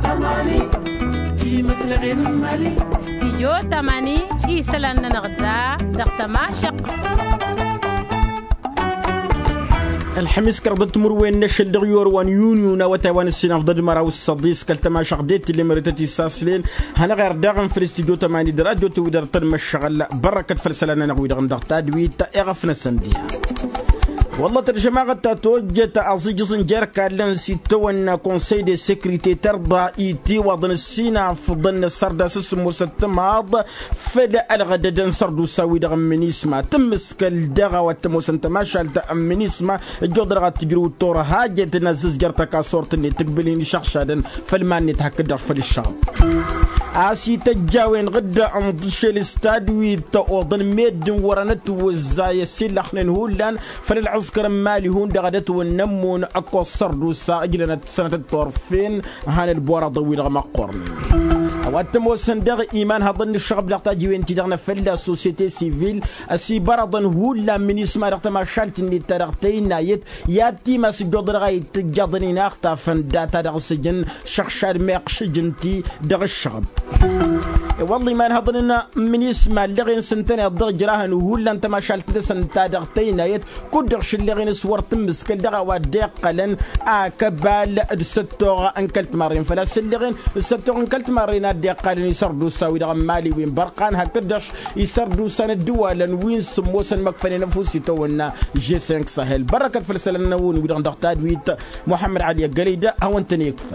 استديو تماني يسلن نغدا دقتما شق الحميس كربت مروين نشل دغيور وان يونيونا وتوان السنة ضد مراو الصديس كالتما شغديت اللي مرتتي ساسلين هنا غير داغن في الاستديو تماني دراديو تويدر تنم الشغل بركة فلسلنا نغوي دغن دغتا دويت اغفنا سنديا والله ترجمة توجه أصيج سنجر كالن سيتونا كونسي دي سيكريتي ترضى إيتي وضن السينا فضن السردة سسمو ستماض فلا الغددن سردو ساوي دغم منيسما تمسك الدغا وتمو سنتماشال تأمنيسما الجودر غتجرو الطور هاجة تنزز جرتكا صورت اللي تقبليني شخشادن فالماني تهكدر فالشعب عاسي تجاوين غدا انضش الاستاد ويتأوضن ميدن ورانت وزاي سيلخنن هولان فللعسكر مالي هون دغدت ونمون اكو صردو ساجلنا سنة الطرفين هان البورا ضويل غما قرن واتمو سندغ ايمان هضن الشغب لغتا جوين تدغنا فلا سوسيتي سيفيل اسي برضن هولا من اسما لغتا ما شالت اللي ترغتين نايت ياتي ما سجود رغاي تجاضنين اختا فنداتا دغ سجن شخشار ميقش جنتي دغ الشغب والله ما نهضرنا من اسمه اللي غين سنتين الضغ جراهن وهلا انت ما شالت سنتا دغتين يت كدغش اللي غين صور تمسك دغا وديق قلن اكبال الستوغ انكلت مارين فلا اللي غين الستوغ انكلت مارين ديق قلن يسردو ساوي دغ مالي وين برقان هكدش يسردو سنه دولا وين سموسن مكفني نفوسي تونا جي 5 ساحل بركه فلسلنا ون ودغ دغتا دويت محمد علي قليده هو انت يكفى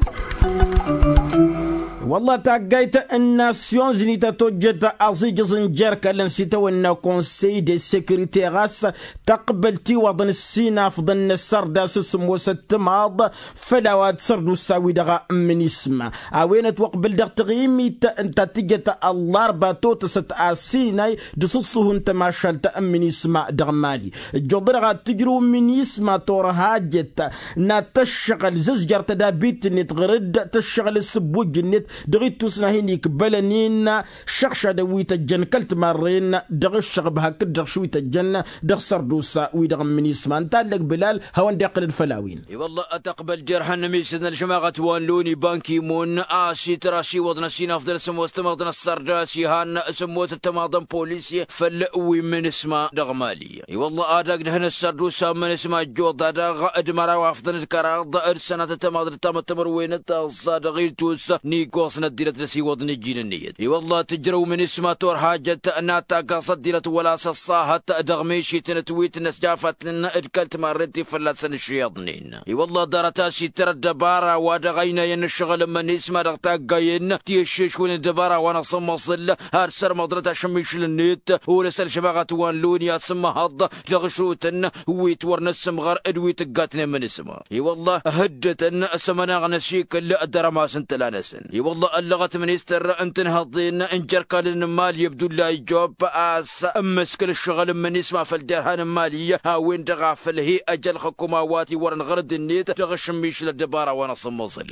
والله تاقايت الناسيون زنيتا توجد أصيج زنجر كالن سيتونا كونسي دي سيكوريتي غاس تقبلتي وضن السينا فضن السردة سسمو ستماض فلا سردو ساوي دغا من اسم اوين توقبل دغ تغيمي انت تجت الله رباتو تست اسيناي دسصه انت ما شالت من اسم دغ مالي جبرغا تجرو من اسم تور هاجت نا تشغل ززجر تدابيت نتغرد تشغل السبوج النت دغيت تسناهيني كبلنين شخشة دويت الجن كلت مرين دغ الشغب هكذا دغ شويت الجنة دغ سردوسا ويدغ من يسمان تالك بلال هون داقل الفلاوين والله أتقبل جرح النميسنا الجماعة وانلوني بانكي مون آسي تراشي وضنا سينا أفضل سمو استماضنا السرداسي هان سمو ستماضن بوليسي فلقوي من اسما دغ مالي والله آداق دهن السردوسا من اسما جوض دغ ادمرا وافضل الكراض ارسنا تتماضن تمتمروين الصادغيتوس نيكو نديرت لسي وضن الجين النيد والله تجروا من اسمها تور حاجة ناتا قصديرت ولا صاحة دغميشي تنتويت نسجافت لنا ادكلت مرنتي فلا سن الشياطنين والله دارتاشي ترى الدبارة ودغينا ين الشغل من اسمها دغتا قاين تيشيش وين الدبارة وانا صمصل هارسر مضرتا شميش للنيت ولسال شباغة وان لونيا سما هض دغشوتن ويتورن السمغر ادويت قاتنا من اسمها والله هدتن سمنا غنشيك اللي الدرما سنتلانسن والله اللغة منيستر انت نهضين انجر كان المال يبدو لا يجوب اس امسك الشغل من يسمع في الدرهان المالية وين تغافل هي اجل حكوماتي ورن غرد النيت تغشميش للدبارة وانا صمصل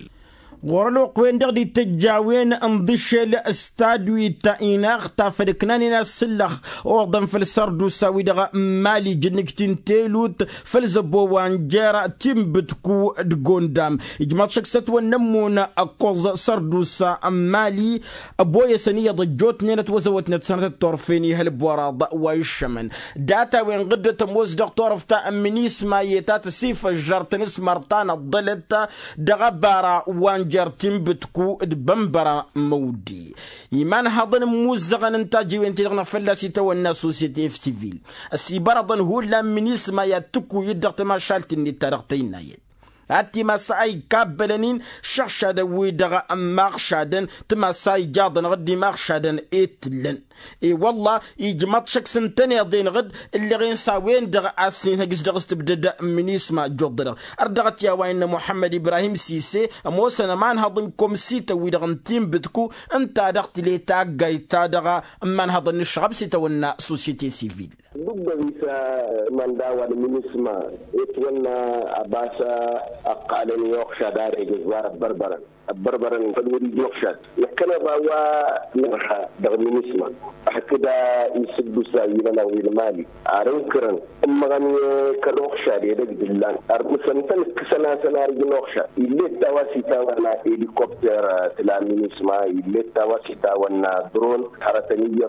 ورلوق وين دغدي تجاوين انضش الاستاد ويتايناغ تافركنانينا السلخ اوضن في السردو ساوي دغ مالي جنكتين تيلوت فلزبو وانجيرا تيمبتكو دغوندام اجمات شكست ونمون اكوز سردو سا مالي ابويا سنيه ضجوت نينت وزوت سنه الطرفيني هالبوراض ويشمن داتا وين غدة تموز دكتور فتا منيس ما يتات سيف الجرتنس مرتان الضلت دغبارا وان جرتين بتكو دبنبرا مودي يمان هضن موزغن انتاجي وين تغنا فلاسي تو الناس سوسيتي في سيفيل السيبرضن هو لا منيس ما يتكو يدغت ما شالتني ترغتين نايد هاتي ما ساي كابلنين شخشادن ويدغ ماغشادن تما ساي جادن غدي ماغشادن اتلن اي والله يجمط شك سنتين دين غد اللي غين ساوين دغ اسين هجس دغ استبدد من اسمه جودر اردغت يا وين محمد ابراهيم سيسي موسنا مان هضن كومسيتا ويدغ تيم بتكو انت دغت لي تاغاي تادغ مان هضن الشعب سيتونا سوسيتي سيفيل بيسا من داوى المنسمة يتولى أباسا أقالني يوخشى داري جزوار بربرا فالوري يوخشى لكن باوا نرحى دغ المنسمة كده يسدوا سايلنا والمالي أرنكرن أما غني كنوخشة يدك دلان مثلا سنة رجنوخشة اللي تواسيتا ونا هليكوبتر تلامين اسمها اللي تواسيتا ونا درون حرتنية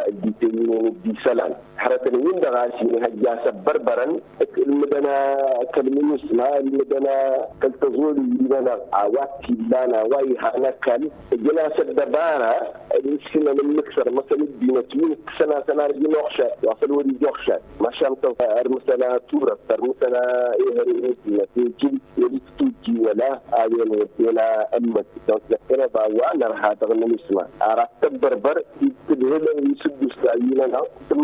بديتين ديسلان حرتنيين دغاسين هجاسة بربرا المدنا كلمين اسمها المدنا كالتزول لنا عواتي لنا وايهانا كان جلاسة دبارة السنة من المكسر مثلا الدينتين سنة رجنوخشة وصل ولي جوخشة ما شامت مثلا تورا مثلا إيه تيجي يلتوجي ولا أيام ولا أمة تذكر بوانا راح تغني اسمه أرتب بربر يتبهل يسد سايلنا ثم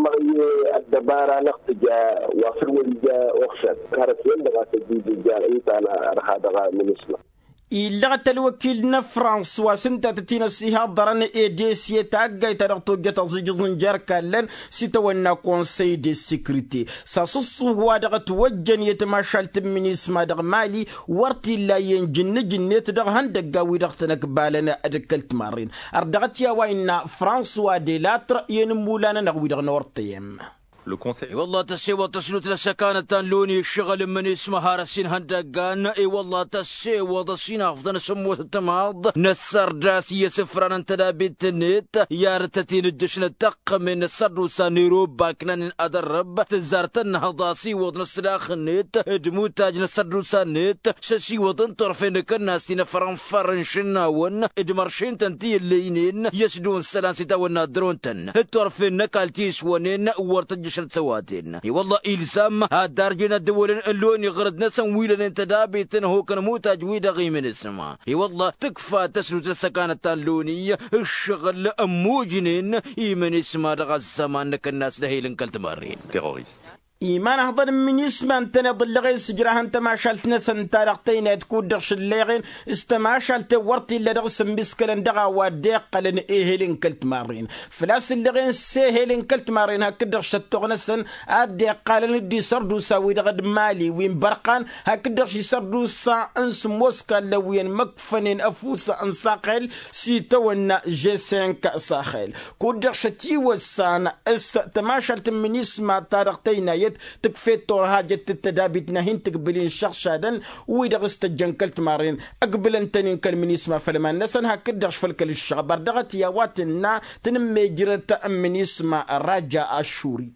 الدبارة نقتجا وصل ولي جوخشة كارثين لغاية تجي جاء أنت أنا راح تغني اسمه إلا الوكيل فرانسوا سنتا تتينا سيها ضرن إيديسي تاقاي ترغتو جتا زيجزن جاركالن سيتوانا كونسي دي سيكريتي ساسوسو هو دغت وجن يتماشال تمينيس ما دغ مالي ورتي لا ينجن جنيت دغ هندقاوي دغتنك بالنا أدكالت مارين أردغت يا وينا فرانسوا دي لاتر ينمولانا نغوي دغ نورتيم والله تسيوى تسنوت لسكانة لوني الشغل من اسمها رسين هندقان والله تسيوى ضسين أفضل سموة التماض نسر راسية سفران انت دابيت النت يارتتين الدشن التق من السر سانيروب باكنان أدرب تزارتن هضاسي وضن السلاخ النت دمو تاج نسر سانيت سسي وضن طرفين كالناس تنفرن فرنشناون ادمرشين تنتي اللينين يسدون السلان ستاونا درونتن الطرفين نكالتيس ونين ورتجش سواتين والله إلزام هادارجنا الدول اللون يغرد نسن ويلن انت دابيتن هو كان مو تجويد غي من اسمه والله تكفى تسرد السكانة اللونية الشغل أموجنين يمن اسمه دغا الزمان لك الناس لهيلن كالتمارين تيروريست إيمان هضر من يسمان تنضل غير سجرها انت ما شالتنا سنتارقتين تكون دغش الليغين استما شالت ورتي اللي دغسن بسكلن دغا وديق لن إيهلين كلت مارين فلاس الليغين سيهلين كلت مارين هكذا دغش التغنسن أديق لن دي سردو ساوي دغد مالي وين برقان هكذا دغش سردو سا انس موسكا لوين مكفنين أفوسا انساقل سيتونا جي 5 ساخل كود دغش تيوسان استما شالت من يسما تارقتين تكفي تورها جت التدابيت نهين تقبلين شخص شادن ويدا غستجن كلت مارين اقبل انتنين كلمين يسمع فلما نسن هكدغش فلكل الشغبر دغت يا واتنا تنمي جرت من يسمع راجع الشوري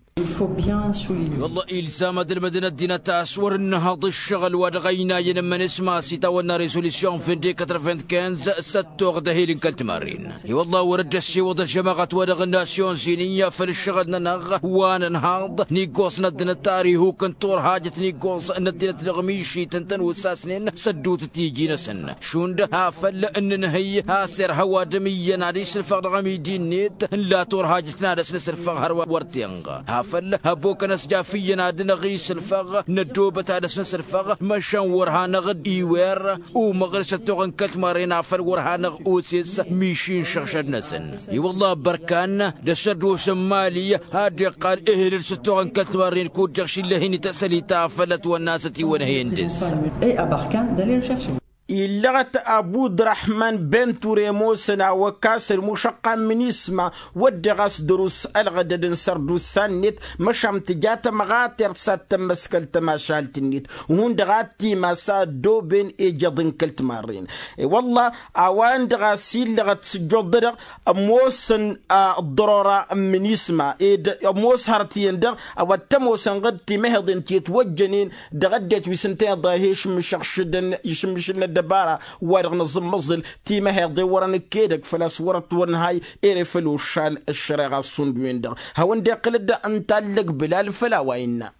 والله إلزام المدينة دينا تاسور النهض الشغل ودغينا ينمن اسمها سيتاونا ريسوليسيون فندي 95 ستوغ دهيلين كالتمارين والله ورد السيوض الجماعة ودغ الناسيون سينية فالشغل ننغ وانا نهض نيقوص ندنا تاريهو كنتور حاجة نيقوص ندنا تلغميشي تنتن وساسنين سدوت تيجينا سن شوند هافل ان نهي هاسر هوا دميا ناديس الفغرغمي دينيت لا تور حاجة نادس نسر فغهر ورتينغ فل هبوك نسجا في نادنا غيس الفغ ندوبة هذا سنس الفغ مشان ورها نغد إيوير ومغرسة تغن كت مارينا فل ورها نغ أوسيس ميشين شغشد نسن والله بركان دسردو سمالي هادي قال إهل ستغن كت مارين كود جغشي لهيني تسلي تافلت والناسة ونهيندس أي أبركان دليل شرشي إلغت أبو الرحمن بن توريموسنا وكاس المشقة من اسمه ودغس دروس الغدد سردو سنت مشام تجات مغاتر سات مسكلت ما شالت النت وهون دغاتي مسا دوبن إيجادن كلت مارين والله أوان دغاسي لغت سجود موسن الضرورة من اسمه موس هرتين دغ أو التموسن غد تمهدن تيتوجنين دغدت وسنتين ضاهيش مشخشدن يشمشن دبارة ورغنا زمزل تيما هيضي وران كيدك فلا صورت ونهاي إيرفلو شال الشريغة الصندوين در هون دي قلد أنتالك بلال فلا وإنا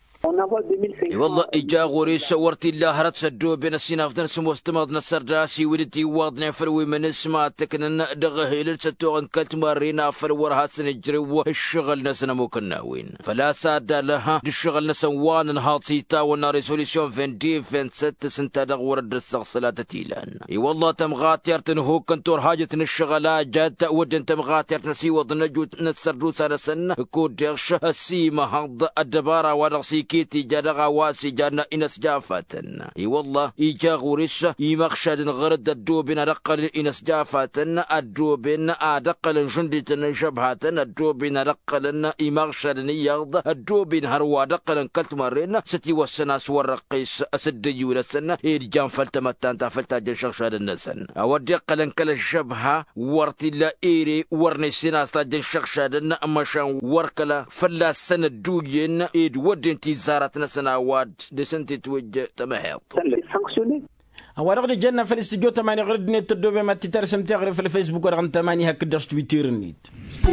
والله إجا غوري سورتي الله هرت سدو بين السين أفضل سمو استماضنا السرداسي ولدي واضنا فروي من اسمع تكن دغه هيل ستوغن كلت مارينا فرورها سنجرو الشغل نسنا مكناوين فلا ساد لها الشغل نسوان هاطيتا وناري سوليسيون فين دي فين ست سنتا دغ ورد السغسلات تيلان اي والله تمغاتيرتن هو كنتور حاجة الشغلات جات ودن تمغاتيرتن سي وضن نجو نسردو سنسن كود دغش السيما هض الدبارة ورغسي كيتي جادغا واسي جانا إنس جافتن إي والله إيجا غوريش إيمخشد غرد الدوبين أدقل إنس جافتن الدوبين أدقل جندتن شبهاتن الدوبين أدقل إيمخشد يغض الدوبين هروا أدقل كلت مرين ستي والسنة سور رقيس أسديون السنة إيجان فلتمتان تفلتاجن شخشاد النسن أودي قلن كل الشبهة ورتي لا إيري ورني سنة استاجن شخشاد أمشان وركلا فلا سنة دوجين إيد ودين تزارتنا سنوات دسنتي توجه تمهيط ورغد جنة في الاستديو تماني غرد نت الدوبة ما تترسم تغرف في الفيسبوك ورغن تماني هكدرش تويتير نيت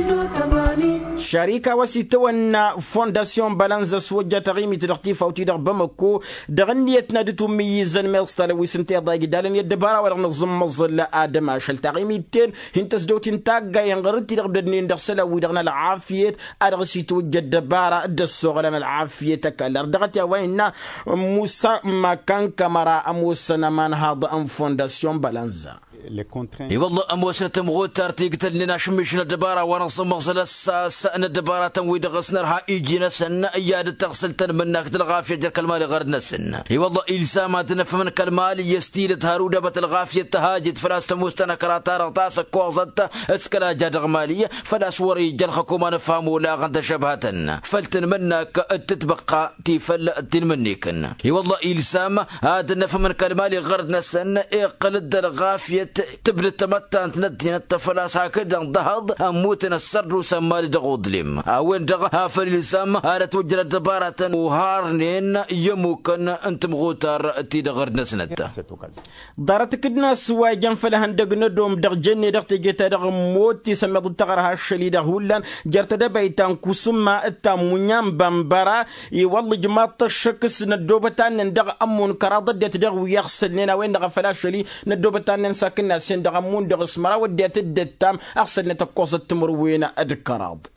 شركة وسيتونا فونداسيون بالانزا سوجة تغيمي تدغتي فوتي دغ بمكو دغنيتنا دتو ميزان ميلستال ويسنتي ضايق دالن يدبارا ورغن نظم مظل آدم عشل تغيمي تين هنتس دوتين تاقا ينغرد تدغ بدنين دغ سلاوي دغنا العافية أدغسي توجه دبارا دسو غلنا العافية تكالر دغتي ويننا موسى مكان كاميرا موسى نمان هذا أم فونداسيون بالانزا اي والله اموسنا تمغوت تارتي قتل لنا شمشنا الدباره ونصم مغسل الساس ان الدباره تنويد غسنرها يجينا سن اياد تغسل منك الغافيه ديك المال غردنا سن اي والله السامات نفهم كالمال يستيل هارودة بتلغافيه تهاجد فلاس مستنا كراتار طاس كوزت اسكلا جاد غماليه فلا سوري جلخكم ما نفهموا لا غنت شبهتن فلتن منك تتبقى تيفل تنمنيكن اي والله السام هذا نفهم كالمال غردنا سن اقلد الغافيه تبني التمتان تندين التفلاس هكذا ضهض أموتنا السر وسمال دغودلم وين دغ هافل السام هذا توجد دبارة وهارنين يمكن أنتم غوتار تيدغر نسنتا دارتك الناس واجن فلهن دغ ندوم دغ جني دغ تجيت دغ موتي سمد تغرها الشلي دغ هولان جرت دبيتان كسما التامونيان بامبرا يوالله جماعة الشكس ندوبتان دغ أمون كرادة دغ ويغسل لنا وين دغ فلاشلي ندوبتان ساكن ناسين دغمون دغ سمرا وديت الدتام أحسن نتقوص التمروين أدكراب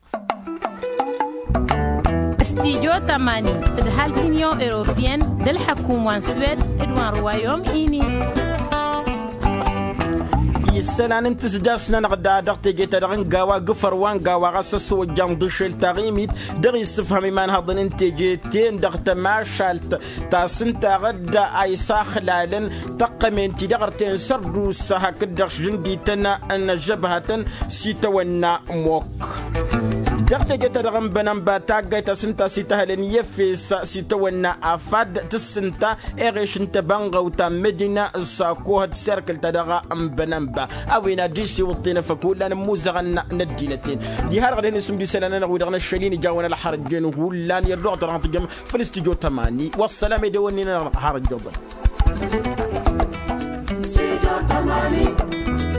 استيجو تماني تدهال كينيو إيروبيان دل حكومة سويد إدوان روايوم إيني السنة انت سجاسنا نغدا دغتي جيت دغن غاوا غفر وان غاوا غسس وجان دشل تغيميت دغي استفهمي مان هضن انت جيتين دغت ما شالت تاسنت غدا اي ساخلالن تقمن تي دغرتين سردو سها كدغش جنديتنا ان جبهه سيتونا موك دغت جيت دغن بنم باتاغ تاسنت سيتهلن يفيس سيتونا افاد تسنت ايغش انت بانغو تا مدينه ساكو هاد سيركل تدغا ام بنم أوينا ديسي وطينا فكولا نموزغنا ندينتين دي هارغلين اسم دي سنة نغودغنا الشلين جاونا الحرجين وولان يردوغ ترغن تجمع فالاستجو تماني والسلام يدونينا الحرج جوبا